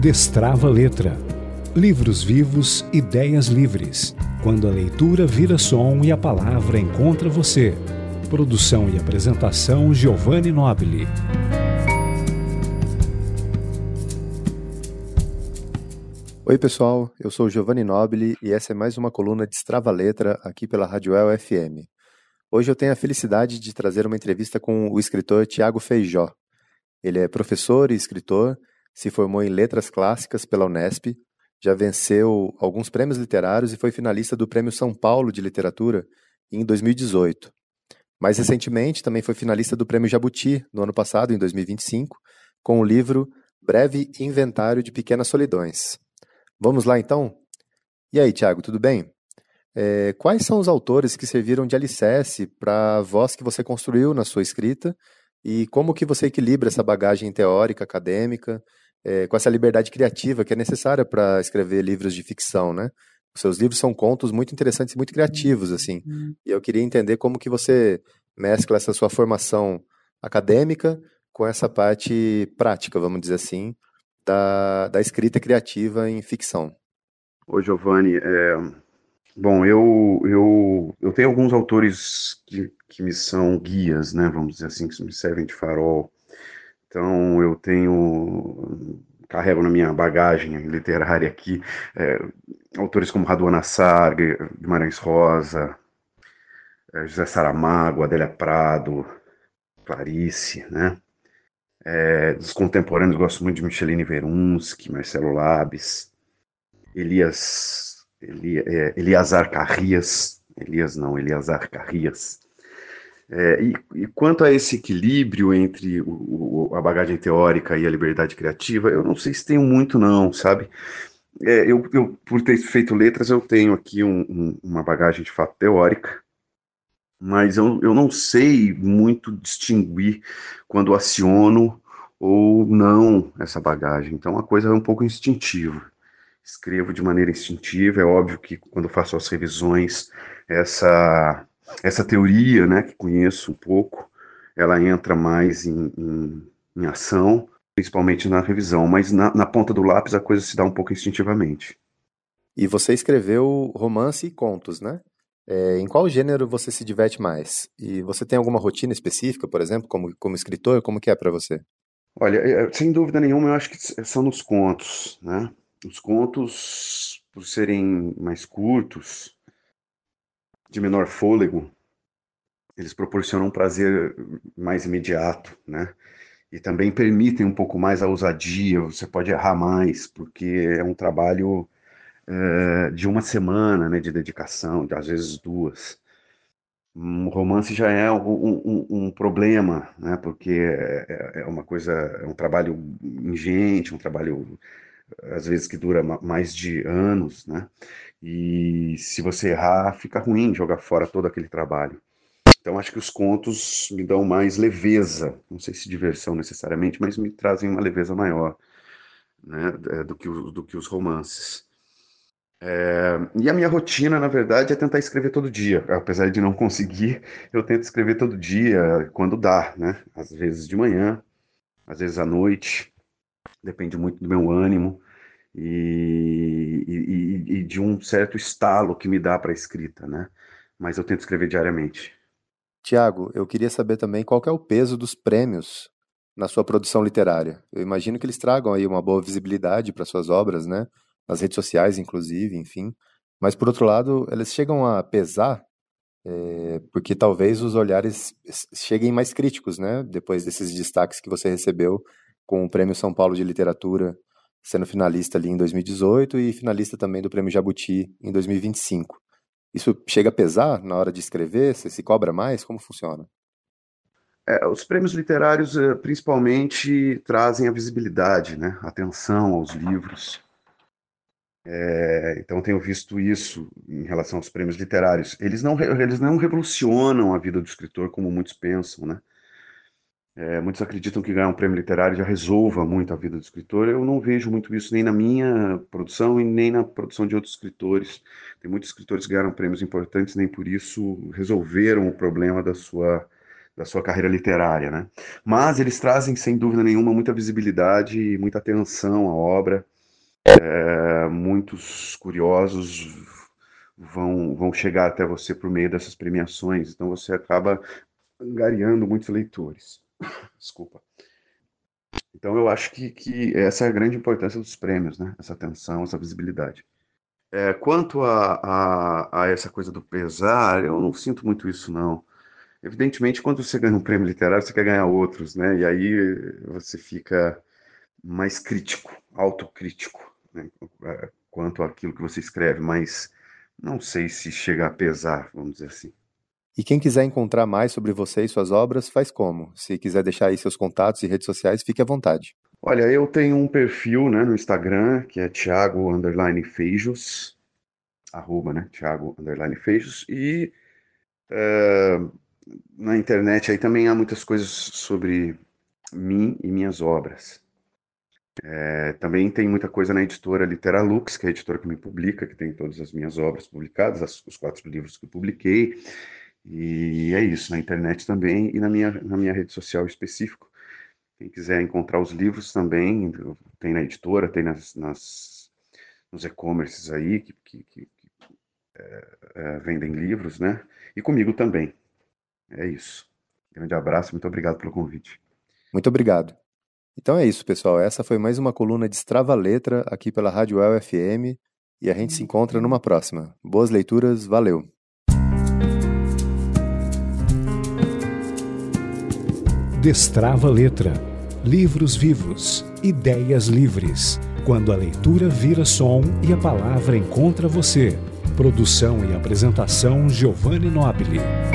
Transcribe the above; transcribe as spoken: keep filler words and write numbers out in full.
Destrava Letra. Livros vivos, ideias livres. Quando a leitura vira som e a palavra encontra você. Produção e apresentação Giovanni Nobili. Oi pessoal, eu sou o Giovanni Nobili e essa é mais uma coluna Destrava Letra aqui pela Rádio El F M. Hoje eu tenho a felicidade de trazer uma entrevista com o escritor Tiago Feijó. Ele é professor e escritor, se formou em Letras Clássicas pela Unesp, já venceu alguns prêmios literários e foi finalista do Prêmio São Paulo de Literatura em dois mil e dezoito. Mais recentemente, também foi finalista do Prêmio Jabuti, no ano passado, em dois mil e vinte e cinco, com o livro Breve Inventário de Pequenas Solidões. Vamos lá, então? E aí, Tiago, tudo bem? É, quais são os autores que serviram de alicerce para a voz que você construiu na sua escrita e como que você equilibra essa bagagem teórica, acadêmica, é, com essa liberdade criativa que é necessária para escrever livros de ficção, né? Os seus livros são contos muito interessantes e muito criativos, assim. E eu queria entender como que você mescla essa sua formação acadêmica com essa parte prática, vamos dizer assim, da, da escrita criativa em ficção. Oi, Giovanni. É... Bom, eu, eu, eu tenho alguns autores que, que me são guias, né? Vamos dizer assim, que me servem de farol. Então, eu tenho, carrego na minha bagagem literária aqui, é, autores como Raduan Assar, Guimarães Rosa, é, José Saramago, Adélia Prado, Clarice, né? É, dos contemporâneos, gosto muito de Micheline Verunski, Marcelo Labes, Elias, Eli, é, Eliazar Carrias, Elias não, Eliazar Carrias. É, e, e quanto a esse equilíbrio entre o, o, a bagagem teórica e a liberdade criativa, eu não sei se tenho muito não, sabe? É, eu, eu, por ter feito letras, eu tenho aqui um, um, uma bagagem de fato teórica, mas eu, eu não sei muito distinguir quando aciono ou não essa bagagem, então a coisa é um pouco instintiva. Escrevo de maneira instintiva, é óbvio que quando faço as revisões, essa... Essa teoria, né, que conheço um pouco, ela entra mais em, em, em ação, principalmente na revisão, mas na, na ponta do lápis a coisa se dá um pouco instintivamente. E você escreveu romance e contos, né? É, em qual gênero você se diverte mais? E você tem alguma rotina específica, por exemplo, como, como escritor? Como que é para você? Olha, sem dúvida nenhuma, eu acho que são nos contos, né? Os contos, por serem mais curtos, de menor fôlego, eles proporcionam um prazer mais imediato, né? E também permitem um pouco mais a ousadia, você pode errar mais, porque é um trabalho é, de uma semana, né, de dedicação, de, às vezes duas. Um romance já é um, um, um problema, né, porque é, é uma coisa, é um trabalho ingente, um trabalho, às vezes, que dura mais de anos, né? E se você errar, fica ruim jogar fora todo aquele trabalho. Então, acho que os contos me dão mais leveza, não sei se diversão necessariamente, mas me trazem uma leveza maior, né, do que, o, do que os romances. É, e a minha rotina, na verdade, é tentar escrever todo dia. Apesar de não conseguir, eu tento escrever todo dia, quando dá, né? Às vezes de manhã, às vezes à noite, depende muito do meu ânimo e, e, e de um certo estalo que me dá para a escrita, né? Mas eu tento escrever diariamente. Tiago, eu queria saber também qual que é o peso dos prêmios na sua produção literária. Eu imagino que eles tragam aí uma boa visibilidade para suas obras, né? Nas redes sociais, inclusive, enfim. Mas, por outro lado, eles chegam a pesar, é, porque talvez os olhares cheguem mais críticos, né? Depois desses destaques que você recebeu com o Prêmio São Paulo de Literatura, sendo finalista ali em dois mil e dezoito e finalista também do Prêmio Jabuti em dois mil e vinte e cinco. Isso chega a pesar na hora de escrever? Você se cobra mais? Como funciona? É, os prêmios literários, eh, principalmente, trazem a visibilidade, né? Atenção aos livros. É, então, tenho visto isso em relação aos prêmios literários. Eles não, re- eles não revolucionam a vida do escritor como muitos pensam, né? É, muitos acreditam que ganhar um prêmio literário já resolva muito a vida do escritor. Eu não vejo muito isso nem na minha produção e nem na produção de outros escritores. Tem muitos escritores que ganharam prêmios importantes, nem por isso resolveram o problema da sua, da sua carreira literária, né? Mas eles trazem, sem dúvida nenhuma, muita visibilidade e muita atenção à obra. é, muitos curiosos vão, vão chegar até você por meio dessas premiações, então você acaba angariando muitos leitores. Desculpa. Então eu acho que, que essa é a grande importância dos prêmios, né? Essa atenção, essa visibilidade. É, quanto a, a, a essa coisa do pesar, eu não sinto muito isso, não. Evidentemente, quando você ganha um prêmio literário, você quer ganhar outros, né? E aí você fica mais crítico, autocrítico, né? Quanto àquilo que você escreve, mas não sei se chega a pesar, vamos dizer assim. E quem quiser encontrar mais sobre você e suas obras, faz como? Se quiser deixar aí seus contatos e redes sociais, fique à vontade. Olha, eu tenho um perfil, né, no Instagram, que é Thiago underline Feijos, arroba, né, Thiago underline Feijos, e é, na internet aí também há muitas coisas sobre mim e minhas obras. É, também tem muita coisa na editora Literalux, que é a editora que me publica, que tem todas as minhas obras publicadas, as, os quatro livros que eu publiquei. E é isso, na internet também e na minha, na minha rede social específico. Quem quiser encontrar os livros também, tem na editora, tem nas, nas, nos e-commerces aí, que, que, que é, é, vendem livros, né? E comigo também. É isso. Grande abraço, muito obrigado pelo convite. Muito obrigado. Então é isso, pessoal. Essa foi mais uma coluna de Destrava a Letra aqui pela Rádio U E L F M e a gente se encontra numa próxima. Boas leituras, valeu! Destrava a Letra. Livros vivos, ideias livres. Quando a leitura vira som e a palavra encontra você. Produção e apresentação Giovanni Nobili.